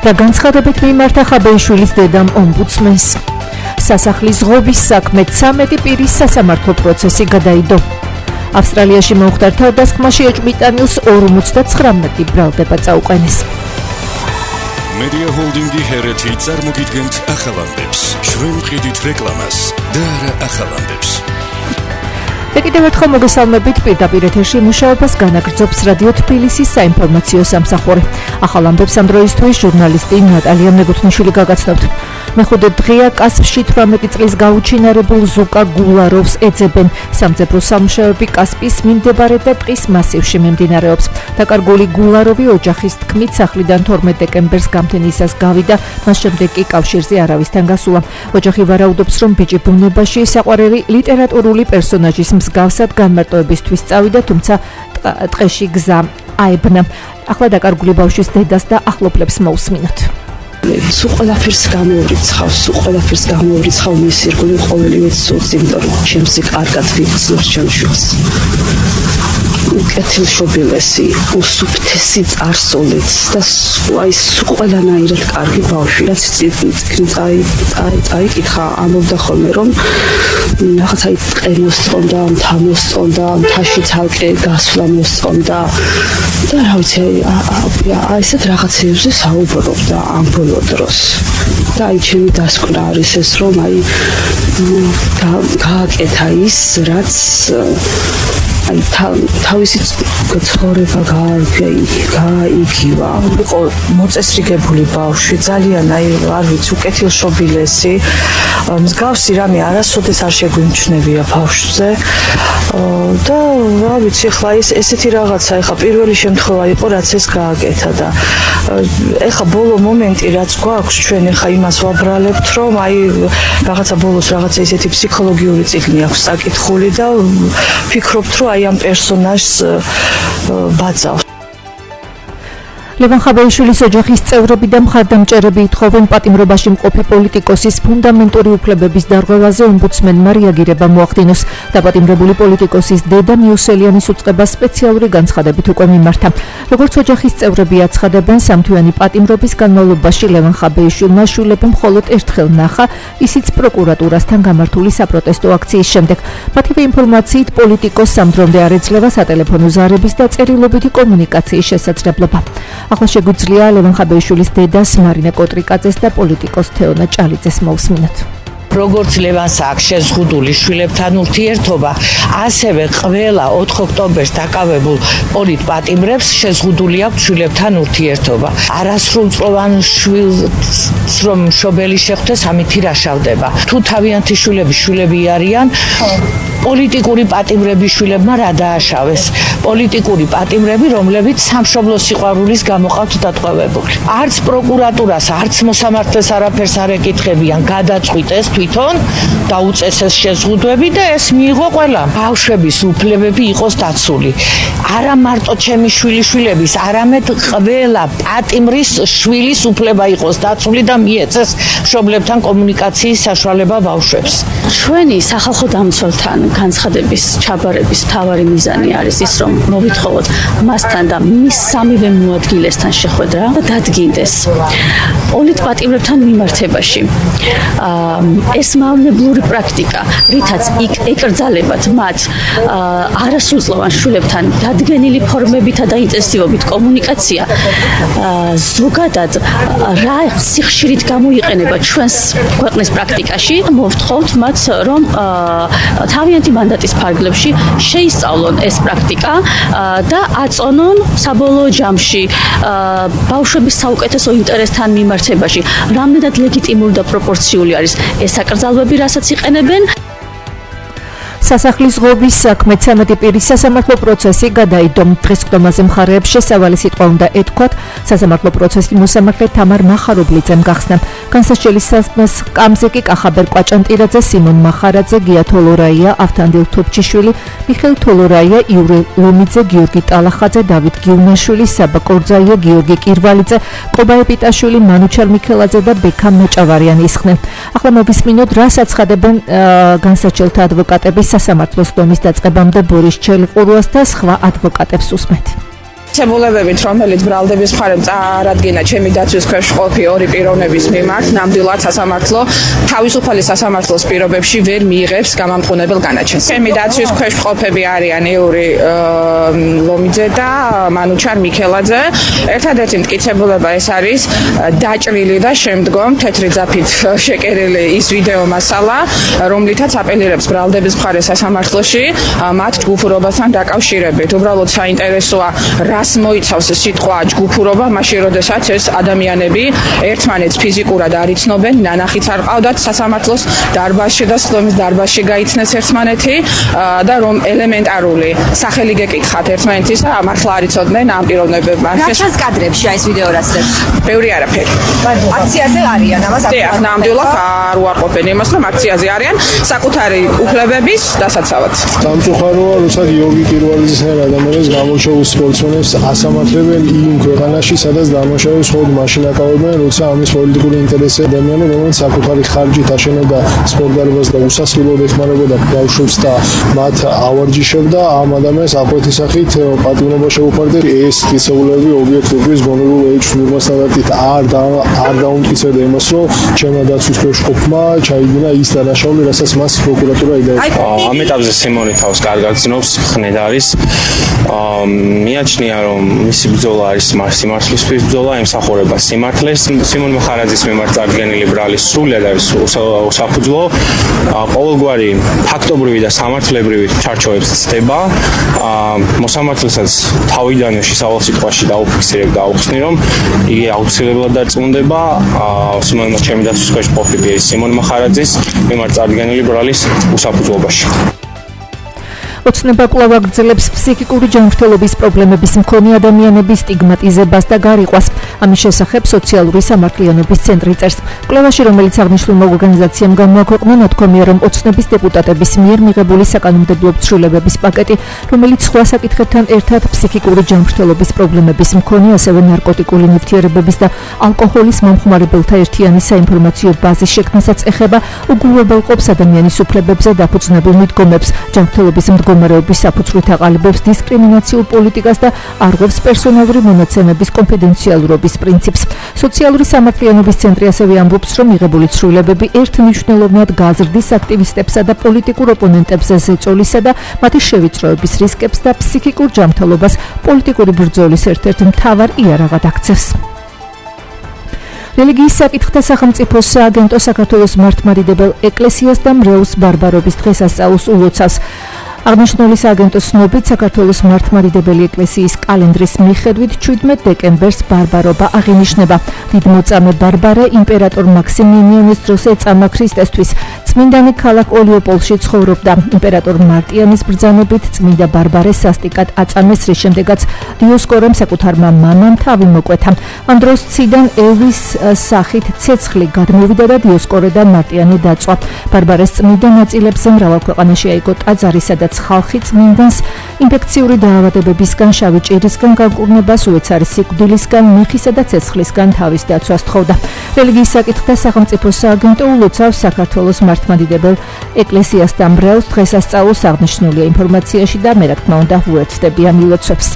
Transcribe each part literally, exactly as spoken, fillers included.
და განცხადებით მიმართა ხაბეიშვილის დედამ ომბუდსმენს. სასახლის ღობის საქმე ცამეტი პირის სასამართლო პროცესი გადაიდო. ავსტრალიაში მომხდარ თავდასხმაში ეჭვმიტანილს ორმოცდაცხრამეტი ბრალდება წაუყენეს. Media Holding-ი ჰერეთი წარმოგიდგენთ ახალამდებს. ჩვენ ვყიდით რეკლამას და არა ახალამდებს. კიდევ ერთხელ მოგესალმებით, პირდაპირ ეთერში მუშაობას განაგრძობს რადიო თბილისის საინფორმაციო სამსახური. ახალ ამბებს ამ დროისთვის ჟურნალისტი ნატალია მეგუთნიშვილი გაგაცნობთ. მეხუთე დღეა კასპში თვრამეტი წლის გაუჩინარებულ ზუკა გულაროვს ეძებენ. სამძებრო სამუშაოები კასპის მიმდებარე და ტყის მასივში მიმდინარეობს. დაკარგული გულაროვი ოჯახის თქმით სახლიდან თორმეტ დეკემბერს გამთენისას გავიდა, მას შემდეგ კი კავშირზე არავისთან გასულა. ოჯახი ვარაუდობს, რომ ბიჭი ბუნებაში საყვარელი ლიტერატურული პერსონაჟის მსგავსად განმარტოებისთვის წავიდა, თუმცა ტყეში გზა აებნა. ახლა დაკარგული ბავშვის დედას და ახლობლებს მოусმინოთ. სულ ყველაფერს გამოურიცხავ, სულ ყველაფერს გამოურიცხავ მის ირგვლივ ყოველივე სულს, იმიტომ რომ ჩემს კარგად ვიცნობს ჩემ შვილს. უკეთილშობილესი, უსუფთესი წარსულით და აი სულ ყველანაირად კარგი ბავშვი. რაც წაი წაიკითხა, ამბობდა ხოლმე რომ რაღაც აი ტყე მოსწონდა, მთა მოსწონდა, მთაში ცალკე გასვლა მოსწონდა და რა ვიცი, აი ესეთ რაღაცებზე საუბრობდა ამ ბოლო დროს. და აი ჩემი დასკვნა არის ეს, რომ აი გააკეთა ის, რაც აი თავისი ცხოვრება გაიგივა. იყო მოწესრიგებული ბავშვი, ძალიან აი არ ვიცი, უკეთილშობილესი. მსგავსი რამე არასოდეს არ შეგვიმჩნევია ბავშვზე. და რა ვიცი, ხლა ეს ესეთი რაღაცა, ეხლა პირველი შემთხვევა იყო, რაც ეს გააკეთა და ეხლა ბოლო მომენტი რაც გვაქვს, ჩვენ ეხლა იმას ვაბრალებთ, რომ აი რაღაცა ბოლოს რაღაცა ისეთი ფსიქოლოგიური წიგნი აქვს საკითხული და ფიქრობთ, რომ აი ამ პერსონაჟს ბაძავს. ლევან ხაბეიშვილის ოჯახის წევრები და მხარდამჭერები ითხოვენ პატიმრობაში მყოფი პოლიტიკოსის ფუნდამენტური უფლებების დარღვევაზე ომბუდსმენმა რეაგირება მოახდინოს. დაპატიმრებული პოლიტიკოსის დედა მიუსელიანის უწყებას სპეციალური განცხადებით უკვე მიმართა. როგორც ოჯახის წევრები აცხადებენ, სამთვიანი პატიმრობის განმავლობაში ლევან ხაბეიშვილმა შვილები მხოლოდ ერთხელ ნახა, ისიც პროკურატურასთან გამართული საპროტესტო აქციის შემდეგ. მათივე ინფორმაციით, პოლიტიკოსს ამ დრომდე არ ეძლევა სატელეფონო ზარების და წერილობითი კომუნიკაციის შესაძლებლობა. ახლა შეგვიძლია ლევან ხაბეიშვილის დედას მარინა კოტრიკაძეს და პოლიტიკოს თეონა ჭალიძეს მოусმინოთ. როგორც ლევანს აქვს შეზღუდული შვილებთან ურთიერთობა, ასევე ყველა ოთხ ოქტომბერს დაკავებულ პოლიტპატიმრებს შეზღუდული აქვს შვილებთან ურთიერთობა. არასრულწლოვან შვილს რომ მშობელი შეხვდეს, ამითი რაშავდება. თუ თავიანთი შვილები შვილები არიან, პოლიტიკური პატიმრების შვილებმა რა დააშავეს? პოლიტიკური პატიმრები, რომლებიც სამშობლოს სიყვარულის გამო ყავთ დატყვევებული. არც პროკურატურას, არც მოსამართლეს არაფერს არ ეკითხებიან, გადაწყვიტეს თვითონ დაუწესეს შეზღუდვები და ეს მიიღო ყველამ. ბავშვების უფლებები იყოს დაცული. არა მარტო ჩემი შვილიშვილების, არამედ ყველა პატიმრის შვილის უფლება იყოს დაცული და მიეცეს მშობლებთან კომუნიკაციის საშუალება ბავშვებს. ჩვენი სახალხო დამცველთან განცხადების ჩაბარების მთავარი მიზანი არის ის, რომ მოვითხოვოთ მასთან და მის სამივე მოადგილესთან შეხვედრა და დადგინდეს პოლიტპატიმრებთან მიმართებაში ეს მავნებლური პრაქტიკა, რითაც ეკრძალებათ მათ არასრულწლოვან შვილებთან დადგენილი ფორმებითა და ინტენსივობით კომუნიკაცია, ზოგადად რა სიხშირით გამოიყენება ჩვენს ქვეყნის პრაქტიკაში, მოვთხოვთ მათ, რომ თავიანთი მანდატის ფარგლებში შეისწავლონ ეს პრაქტიკა და აწონონ საბოლოო ჯამში ბავშვების საუკეთესო ინტერესთან მიმართებაში რამდენად ლეგიტიმური და პროპორციული არის ეს აკრძალვები, რასაც იყენებენ. სასახლის ღობის საქმე ცამეტი პირის სასამართლო პროცესი გადაიდო. დღესდღეობაზე მხარეებს შესავალი სიტყვა უნდა ეთქვათ. სასამართლო პროცესი მოსამართლე თამარ მახარობლიძემ გახსნა. განსასჯელის სკამზე კი კახაბერ კვაჭანტირაძე, სიმონ მახარაძე, გია თოლორაია, ავთანდილ თოფჩიშვილი, მიხეილ თოლორაია, იურე ლომიძე, გიორგი ტალახაძე, დავით გიუნაშვილი, საბა კორძაია, გიორგი კირვალიძე, კობა ეპიტაშვილი, მანუჩარ მიქელაძე და ბექამ მეჭავარიანი ისხნენ. ახლა მოვისმინოთ, რას აცხადებენ განსასჯელთა ადვოკატები სასამართლოს დომის დაწყებამდე ბორის ჩელყურუას და სხვა ადვოკატებს უსმენთ. ცებულებებით, რომელიც ბრალდების მხარემ წარადგინა ჩემი დაცვის ქვეშ მყოფი ორი პიროვნების მიმართ, ნამდვილად სასამართლო თავისუფალი სასამართლოს პირობებში ვერ მიიღებს გამამტყუნებელ განაჩენს. ჩემი დაცვის ქვეშ მყოფები არიან იური ლომიძე და მანუჩარ მიქელაძე. ერთადერთი მტკიცებულება ეს არის დაჭრილი და შემდგომ თეთრი ძაფით შეკერილი ის ვიდეო მასალა, რომლითაც აპელირებს ბრალდების მხარე სასამართლოში მათ ჯგუფურობასთან დაკავშირებით. უბრალოდ საინტერესოა რას მოიცავს სიტყვა ჯგუფურობა, მაშინ როდესაც ეს ადამიანები ერთმანეთს ფიზიკურად არ იცნობენ, ნანახიც არ ყავდათ სასამართლოს დარბაზში და სხდომის დარბაზში გაიცნეს ერთმანეთი და რომ ელემენტარული სახელი გეკითხათ ერთმანეთის და მართლა არ იცოდნენ ამ პიროვნებებმა. რაშას კადრებში აი ეს ვიდეო რაცებს? ბევრი არაფერი. აქციაზე არიან ამას აქ ნამდვილად არ უარყოფენ იმას, რომ აქციაზე არიან საკუთარი უფლებების დასაცავად. სამწუხაროა, როცა გიორგი კირვალიძის ადამიანებს გამოჩეულ სპორტსმენებს ასამართლებენ იმ ქვეყანაში, სადაც დამნაშავეს მხოლოდ მაშინ აკავებენ, როცა ამის პოლიტიკური ინტერესი ადამიანი, რომელიც საკუთარი ხარჯით აშენებდა სპორტდარბაზს და უსასრულოდ ეხმარებოდა ბავშვებს და მათ ავარჯიშებდა, ამ ადამიანს აკვეთის სახით პატიმრობა შეუφარდა. ეს კისეულები ობიექტური გონებულ ეჭვმურმა სტანდარტით არ არ დაუმტკიცებდა იმას, რომ ჩემმა დაცვის ქვეშ ყოფმა ჩაიდინა ის დანაშაული, რასაც მას პროკურატურა იდეა. ამ ეტაპზე სიმონი თავს კარგად ცნობს, ხნედ არის. მიაჩნია, რომ მისი ბრძოლა არის სიმართლისთვის ბრძოლა, ემსახურება სიმართლეს. სიმონ მახარაძის მიმართ წარდგენილი ბრალი სრულად არის საფუძვლო. ყოველგვარი ფაქტობრივი და სამართლებრივი ჩარჩოებს ცდება. მოსამართლესაც თავიდანვე შესავალ სიტყვაში დაუფიქსირებ და აუხსნი, რომ იგი აუცილებლად დარწმუნდება სიმონ ჩემი დაცვის ქვეშ მყოფი სიმონ მახარაძის მიმართ წარდგენილი ბრალის უსაფუძვლობაში. ოცნება კვლავ აგრძელებს ფსიქიკური ჯანმრთელობის პრობლემების მქონე ადამიანების სტიგმატიზებას და გარიყვას. ამის შესახებ სოციალური სამართლიანობის ცენტრი წერს. კვლევაში, რომელიც აღნიშნულმა ორგანიზაციამ გამოაქვეყნა, ნათქვამია, რომ ოცნების დეპუტატების მიერ მიღებული საკანონმდებლო ცვლილებების პაკეტი, რომელიც სხვა საკითხებთან ერთად ფსიქიკური ჯანმრთელობის პრობლემების მქონე, ასევე ნარკოტიკული ნივთიერებების და ალკოჰოლის მომხმარებელთა ერთიანი საინფორმაციო ბაზის შექმნასაც ეხება, უგულებელყოფს ადამიანის უფლებებზე დაფუძნებულ მიდგომებს, ჯანმრთელობის მდგომარეობის საფუძვლით აყალიბებს დისკრიმინაციულ პოლიტიკას და არღვევს პერსონალური მონაცემების კონფიდენციალურობის პრინციპს. სოციალური სამართლიანობის ცენტრი ასევე ამბობს, რომ მიღებული ცვლილებები ერთმნიშვნელოვნად გაზრდის აქტივისტებსა და პოლიტიკურ ოპონენტებზე ზეწოლისა და მათი შევიწროების რისკებს და ფსიქიკურ ჯანმრთელობას პოლიტიკური ბრძოლის ერთ-ერთ მთავარ იარაღად აქცევს. რელიგიის საკითხთა სახელმწიფო სააგენტო საქართველოს მართლმადიდებელ ეკლესიას და მრევლს ბარბარობის დღესასწაულს ულოცავს. აღნიშნული სააგენტოს ცნობით, საქართველოს მართლმადიდებელი ეკლესიის კალენდრის მიხედვით შვიდმეტ დეკემბერს ბარბარობა აღინიშნება. დიდმოწამე ბარბარე იმპერატორ მაქსიმილიანეს დროს ეწამა ქრისტესთვის. წმინდანი ქალაქ ოლიოპოლში ცხოვრობდა. იმპერატორ მარტიანის ბრძანებით წმინდა ბარბარე სასტიკად აწამეს, რის შემდეგაც დიოსკორემ საკუთარმა მამამ თავი მოკვეთა. ამ დროს ციდან ელვის სახით ცეცხლი გადმოვიდა და დიოსკორე და მარტიანი დაწვა. ბარბარეს წმინდა ნაწილებზე მრავალ ქვეყანაში აიგო ტაძარი, სადაც ხალხი წმინდანს ინფექციური დაავადებებისგან, შავი ჭირისგან განკურნებას, უეცარი სიკვდილისგან, მეხისა და ცეცხლისგან თავის დაცვას თხოვდა. რელიგიის საკითხთა სახელმწიფო სააგენტო ულოცავს საქართველოს მართლმადიდებელ ეკლესიას და მრევლს დღესასწაულს. აღნიშნულია ინფორმაციაში და მე რა თქმა უნდა ვუერთდები ამ ილოცვებს.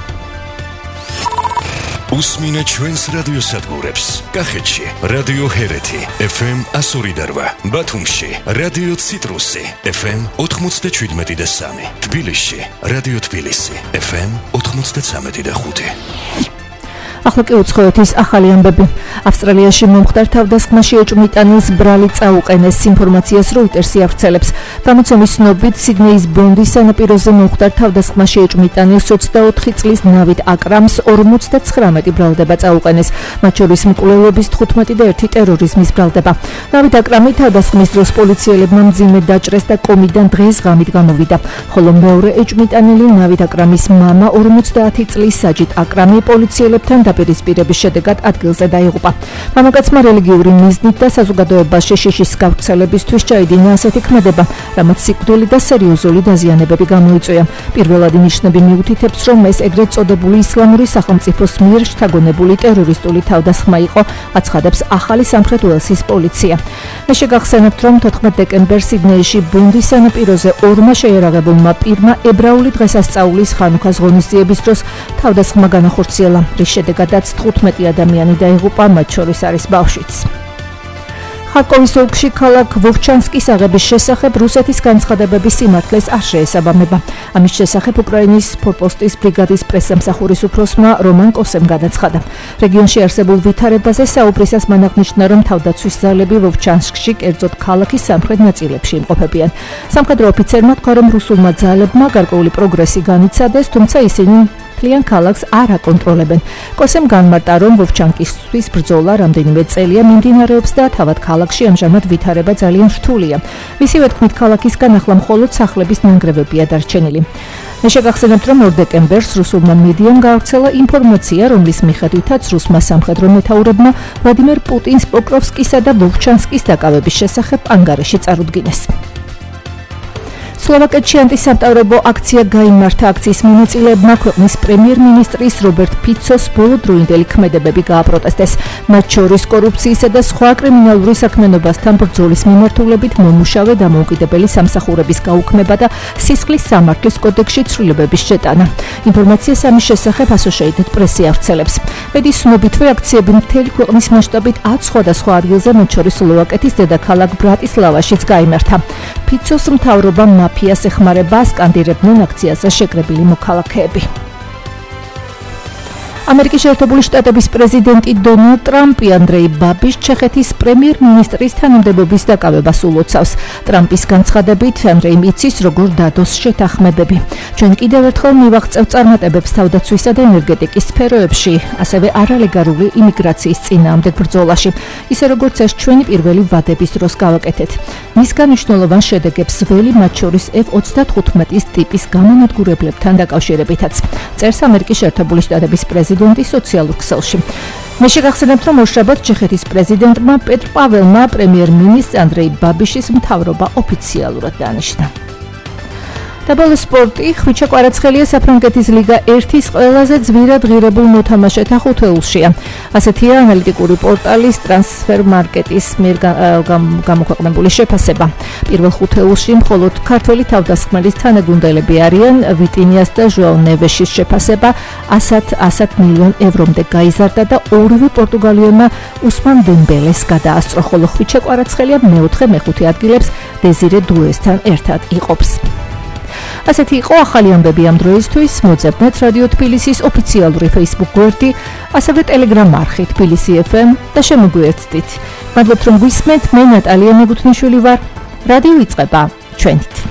უსმინე ჩვენს რადიოსადგურებს. კახეთში რადიო ჰერეთი ეფ ემ εκατო ორი და რვა, ბათუმში რადიო ციტრუსი ეფ ემ ოთხმოცდაშვიდმეტი და სამი, თბილისში რადიო თბილისი ეფ ემ ოთხმოცდაცამეტი და ხუთი. ახლა კი უცხოეთის ახალი ამბები. ავსტრალიაში მომხდარ თავდასხმაში ეჭვმიტანილს ბრალი წაუყენეს. ინფორმაციას როიტერსი აღწელებს. გამოცემის ცნობით, სიდნეის ბონდის სანაპიროზე მომხდარ თავდასხმაში ეჭვმიტანილს ოცდაოთხი წლის ნავით აკრამს ორმოცდაცხრამეტი ბრალდება წაუყენეს. მათ შორის მკვლელობის თხუთმეტი და ერთი ტერორიზმის ბრალდება. ნავით აკრამი თავდასხმის დროს პოლიციელებმა მძიმე დაჭრეს და კომიდან დღეს ღამით გამოვიდა. ხოლო მეორე ეჭვმიტანილი ნავით აკრამის მამა ორმოცდაათი წლის საჯით აკრამი პოლიციელებთან დაპირისპირების შედეგად ადგილზე დაიღუპა. მოხდა. მამაკაცმა რელიგიური მიზნით და საზოგადოებაში შიშის გავრცელებისთვის ჩაიდინა ასეთი ქმედება, რამაც სიკვდილი და სერიოზული დაზიანებები გამოიწვია. პირველადი ნიშნები მიუთითებს, რომ ეს ეგრეთ წოდებული ისლამური სახელმწიფოს მიერ შთაგონებული ტერორისტული თავდასხმა იყო, აცხადებს ახალი სამხრეთ უელსის პოლიცია. მე შეგახსენებთ, რომ თოთხმეტ დეკემბერს სიდნეიში ბუნდის სანაპიროზე ორმა შეერაღებულმა პირმა ებრაული დღესასწაულის ხანუქას ღონისძიების დროს თავდასხმა განახორციელა, რის შედეგადაც თხუთმეტი ადამიანი დაიღუპა, მათ შორის არის ბავშვიც. ხარკოვის ოლქში ქალაქ ვოვჩანსკის აღების შესახებ რუსეთის განცხადებების სიმართლეს არ შეესაბამება. ამის შესახებ უკრაინის ფორპოსტის ბრიგადის პრესსამსახურის უფროსმა რომან კოსემ განაცხადა. რეგიონში არსებულ ვითარებაზე საუბრისას მან აღნიშნა, რომ თავდაცვის ძალები ვოვჩანსკში, კერძოდ ქალაქის სამხრეთ ნაწილებში იმყოფებიან. სამხედრო ოფიცერმა თქვა, რომ რუსულმა ძალებმა გარკვეული პროგრესი განიცადეს, თუმცა ისინი მთლიან ქალაქს არ აკონტროლებენ. კოსემ განმარტა, რომ ვოვჩანკისთვის ბრძოლა რამდენიმე წელია მიმდინარეობს და თავად ქალაქში ამჟამად ვითარება ძალიან რთულია. მისივე თქმით, ქალაქისგან ახლა მხოლოდ სახლების ნანგრევებია დარჩენილი. მე შეგახსენებთ, რომ ორ დეკემბერს რუსულმა მედიამ გაავრცელა ინფორმაცია, რომლის მიხედვითაც რუსმა სამხედრო მეთაურებმა ვლადიმერ პუტინს პოკროვსკისა და ვოვჩანსკის დაკავების შესახებ ანგარიში წარუდგინეს. სლოვაკეთში ანტისამტავრებო აქცია გაიმართა. აქციის მონაწილეებმა ქვეყნის პრემიერ-მინისტრის რობერტ ფიცოს ბოლოდროინდელი ქმედებები გააპროტესტეს, მათ შორის კორუფციისა და სხვა კრიმინალური საქმიანობასთან ბრძოლის მიმართულებით მომუშავე დამოუკიდებელი სამსახურების გაუქმება და სისხლის სამართლის კოდექსში ცვლილებების შეტანა. ინფორმაციას ამის შესახებ Associated Press ავრცელებს. მედიის ცნობითვე აქციები მთელი ქვეყნის მასშტაბით ათ სხვადასხვა ადგილზე, მათ შორის სლოვაკეთის დედაქალაქ ბრატისლავაშიც გაიმართა. ფიცოს მთავრობა მაფიას ეხმარება, სკანდირებდნენ აქციაზე შეკრებილი მოქალაქეები. ამერიკის შეერთებული შტატების პრეზიდენტი დონალდ ტრამპი ანდრეი ბაბის ჩეხეთის პრემიერ-მინისტრის თანამდებობის დაკავებას ულოცავს. ტრამპის განცხადებით, ანდრეიმ იცის, როგორ დადოს შეთანხმებები. ჩვენ კიდევ ერთხელ მივაღწევთ წარმატებებს თავდაცვისა და ენერგეტიკის სფეროებში, ასევე არალეგალური იმიგრაციის წინააღმდეგ ბრძოლაში, ისე როგორც ეს ჩვენი პირველი ვადების დროს გავაკეთეთ. მისგან მნიშვნელოვან შედეგებს ველი, მათ შორის ეფ ოცდათხუთმეტის ტიპის გამანადგურებლებთან დაკავშირებითაც, წერს ამერიკის შეერთებული შტატების პრეზიდენტი სოციალურ ქსელში. მე შეგახსენებთ, რომ ორშაბათ ჩეხეთის პრეზიდენტმა პეტრ პაველმა პრემიერ-მინისტრ ანდრეი ბაბიშის მთავრობა ოფიციალურად დანიშნა. დაბალ სპორტი ხვიჩა კვარაცხელია საფრანგეთის ლიგა ერთის ყველაზე ძვირად ღირებულ მოთამაშეთა ხუთეულშია. ასეთია ანალიტიკური პორტალის ტრანსფერმარკეტის მიერ გამოქვეყნებული შეფასება. პირველ ხუთეულში მხოლოდ ქართველი თავდასხმელის თანაგუნდელები არიან. ვიტინიას და ჟოაო ნევეშის შეფასება ასად მილიონ ევრომდე გაიზარდა და ორივე პორტუგალიელმა უსმან დემბელეს გადაასწრო, ხოლო ხვიჩა კვარაცხელია მეოთხე მეხუთე ადგილებს დეზირე დუესთან ერთად იყოფს. ასეთი იყო ახალი ამბები ამ დროისთვის. მოძებნეთ რადიო თბილისის ოფიციალური Facebook გვერდი, ასევე Telegram არხი თბილისი ეფ ემ და შემოგვიერთდით. მადლობთ, რომ გვისმენთ. მე ნატალია მეგუთნიშვილი ვარ. რადიო იწყება ჩვენით.